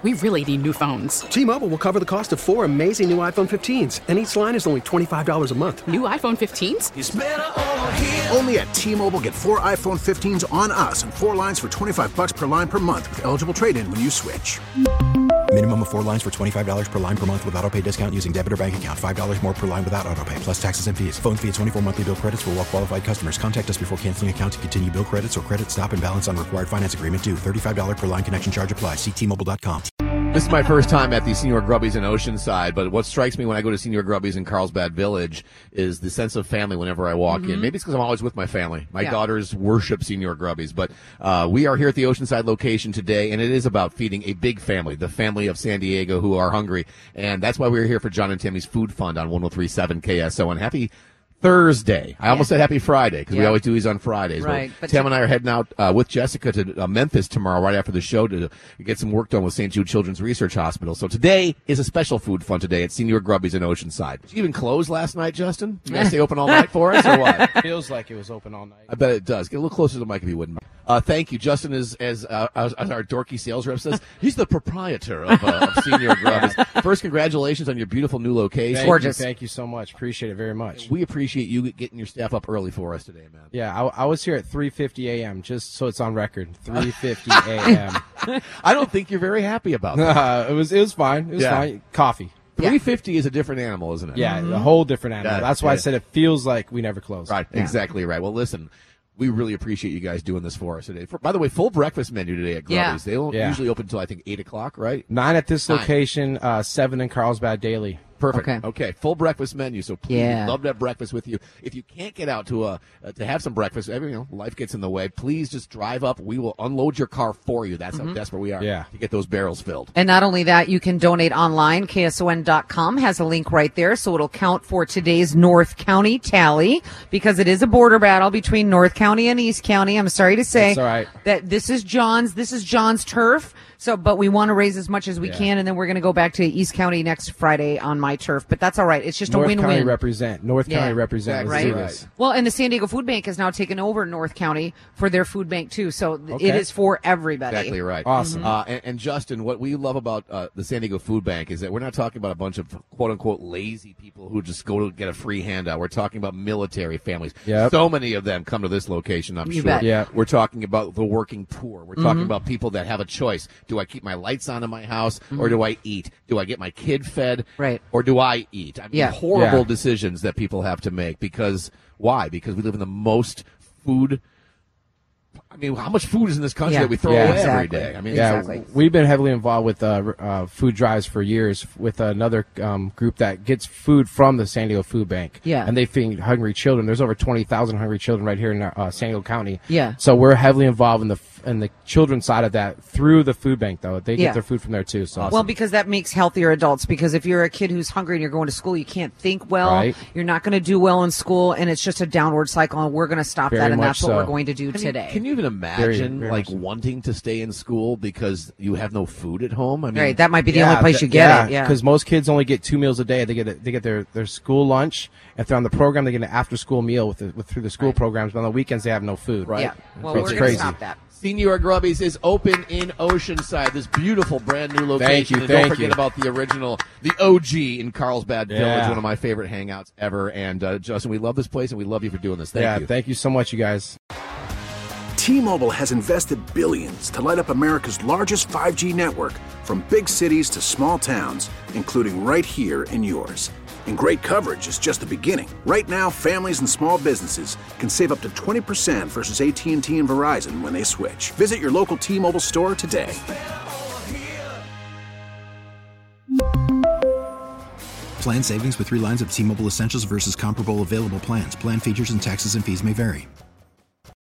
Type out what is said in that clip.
We really need new phones. T-Mobile will cover the cost of 4 amazing new iPhone 15s, and each line is only $25 a month. New iPhone 15s? It's better over here. Only at T-Mobile, get 4 iPhone 15s on us and 4 lines for $25 per line per month with eligible trade-in when you switch. Minimum of 4 lines for $25 per line per month with autopay discount using debit or bank account. $5 more per line without autopay, plus taxes and fees. Phone fee at 24 monthly bill credits for well-qualified customers. Contact us before canceling account to continue bill credits or credit stop and balance on required finance agreement due. $35 per line connection charge applies. See T-Mobile.com. This is my first time at the Senior Grubby's in Oceanside, but what strikes me when I go to Senior Grubby's in Carlsbad Village is the sense of family whenever I walk in. Maybe it's because I'm always with my family. My daughters worship Senior Grubby's, but we are here at the Oceanside location today, and it is about feeding a big family, the family of San Diego who are hungry, and that's why we're here for John and Tammy's Food Fund on 103.7 KSO, and happy Thursday. I almost said happy Friday because we always do these on Fridays. Right. But Tam and I are heading out with Jessica to Memphis tomorrow right after the show to get some work done with St. Jude Children's Research Hospital. So today is a special food fun today at Senior Grubby's in Oceanside. Did you even close last night, Justin? You guys stay open all night for us or what? Feels like it was open all night. I bet it does. Get a little closer to the mic if you wouldn't. Thank you. Justin is, as our dorky sales rep says, he's the proprietor of Senior Grubby's. First, congratulations on your beautiful new location. Gorgeous. Thank you so much. Appreciate it very much. We appreciate you getting your staff up early for us today, man. Yeah, I was here at 3:50 a.m., just so it's on record. 3:50 a.m. I don't think you're very happy about that. It was fine. It was fine. Coffee. 350 is a different animal, isn't it? Yeah, a whole different animal. Yeah, That's why I said it feels like we never closed. Right, exactly right. Well, listen, we really appreciate you guys doing this for us today. By the way, full breakfast menu today at Grubby's. They don't usually open until, I think, 8 o'clock, right? 9 at this location, 7 in Carlsbad daily. Perfect. Okay. Full breakfast menu. So please, we'd love to have breakfast with you. If you can't get out to have some breakfast, life gets in the way. Please just drive up. We will unload your car for you. That's how desperate we are to get those barrels filled. And not only that, you can donate online. KSON.com has a link right there, so it'll count for today's North County tally because it is a border battle between North County and East County. I'm sorry to say that this is John's turf. So, but we want to raise as much as we can, and then we're going to go back to East County next Friday on my turf. But that's all right. It's just a win-win. North County represent. Right. Well, and the San Diego Food Bank has now taken over North County for their food bank too. So it is for everybody. Exactly right. Awesome. And Justin, what we love about the San Diego Food Bank is that we're not talking about a bunch of quote-unquote lazy people who just go to get a free handout. We're talking about military families. Yep. So many of them come to this location, I'm sure. Bet. Yeah. We're talking about the working poor. We're talking about people that have a choice. Do I keep my lights on in my house or do I eat? Do I get my kid fed or do I eat? I mean, horrible decisions that people have to make because why? Because we live in the most food. I mean, how much food is in this country that we throw away every day? I mean, we've been heavily involved with food drives for years with another group that gets food from the San Diego Food Bank. Yeah. And they feed hungry children. There's over 20,000 hungry children right here in San Diego County. Yeah. So we're heavily involved in the children's side of that through the food bank, though. They get their food from there, too. So Well, because that makes healthier adults. Because if you're a kid who's hungry and you're going to school, you can't think well. Right. You're not going to do well in school, and it's just a downward cycle, and we're going to stop that, and that's what so. we're going to do today. Can you even imagine, very like, much so. wanting to stay in school because you have no food at home? I mean, Right, that might be the only place you get it. Yeah, because most kids only get 2 meals a day. They get their school lunch. If they're on the program, they get an after-school meal through the school programs. But on the weekends, they have no food. Right. Yeah. Well, It's we're going crazy. to stop that. Senior Grubby's is open in Oceanside, this beautiful brand new location. And don't forget about the original, the OG in Carlsbad Village, one of my favorite hangouts ever. And Justin, we love this place and we love you for doing this. Thank you. Thank you so much, you guys. T-Mobile has invested billions to light up America's largest 5G network from big cities to small towns, including right here in yours. And great coverage is just the beginning. Right now, families and small businesses can save up to 20% versus AT&T and Verizon when they switch. Visit your local T-Mobile store today. Plan savings with 3 lines of T-Mobile Essentials versus comparable available plans. Plan features and taxes and fees may vary.